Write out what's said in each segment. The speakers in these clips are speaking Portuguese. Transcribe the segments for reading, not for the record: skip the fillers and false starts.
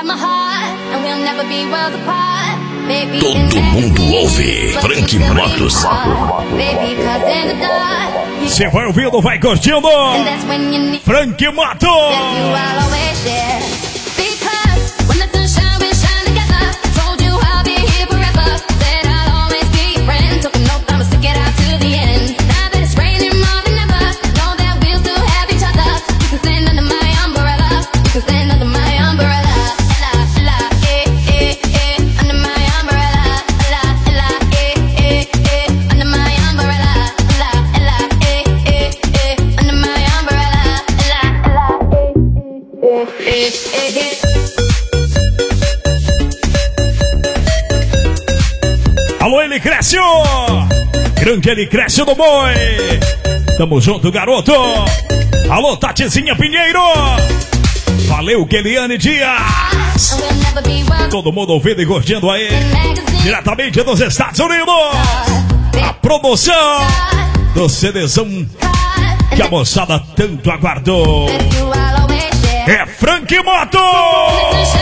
Todo mundo ouve Frank Motos. Você vai ouvindo, vai curtindo Frank Motos. Alô, ele cresce! Grande ele cresce do boi! Tamo junto, garoto! Alô, Tatizinha Pinheiro! Valeu, Keliane Dias! Todo mundo ouvindo e curtindo aí! Diretamente dos Estados Unidos! A produção do CDzão que a moçada tanto aguardou! É Frank Motos!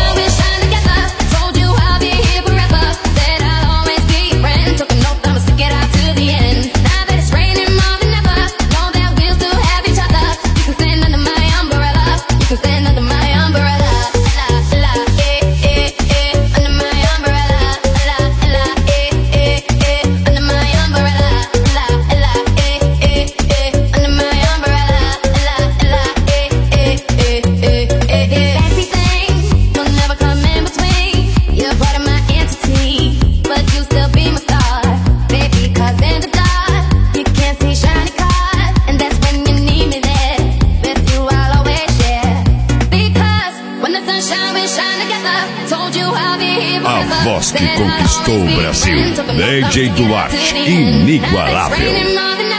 A voz que conquistou o Brasil, DJ Duarte, inigualável.